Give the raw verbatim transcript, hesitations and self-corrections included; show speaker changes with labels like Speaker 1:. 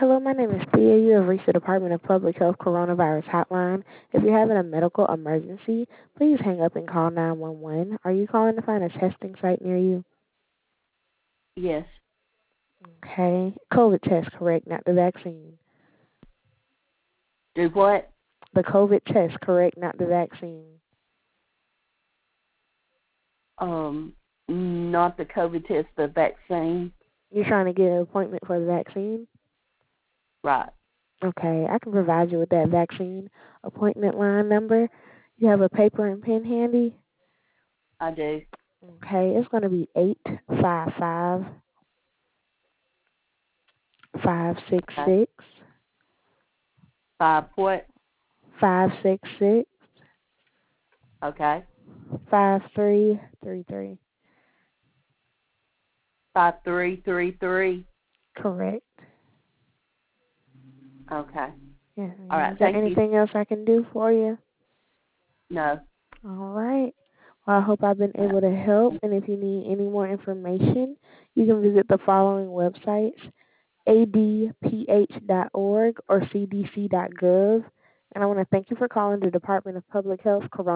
Speaker 1: Hello, my name is Thea. You have reached the Department of Public Health Coronavirus Hotline. If you're having a medical emergency, please hang up and call nine one one. Are you calling to find a testing site near you?
Speaker 2: Yes.
Speaker 1: Okay. COVID test, correct, not the vaccine.
Speaker 2: Do what?
Speaker 1: The COVID test, correct, not the vaccine.
Speaker 2: Um, not the COVID test, the vaccine.
Speaker 1: You're trying to get an appointment for the vaccine?
Speaker 2: Right.
Speaker 1: Okay, I can provide you with that vaccine appointment line number. You have a paper and pen handy?
Speaker 2: I do.
Speaker 1: Okay, it's going to be eight five five, five six
Speaker 2: Okay.
Speaker 1: six,
Speaker 2: Five what?
Speaker 1: five six six,
Speaker 2: Okay.
Speaker 1: five three three three.
Speaker 2: Five three three three.
Speaker 1: Correct.
Speaker 2: Okay.
Speaker 1: Yeah.
Speaker 2: All
Speaker 1: yeah.
Speaker 2: right.
Speaker 1: Is there
Speaker 2: Thank you.
Speaker 1: anything else I can do for you?
Speaker 2: No.
Speaker 1: All right. Well, I hope I've been
Speaker 2: Uh,
Speaker 1: able to help. And if you need any more information, you can visit the following websites: a d p h dot org or c d c dot gov. And I want to thank you for calling the Department of Public Health Corona.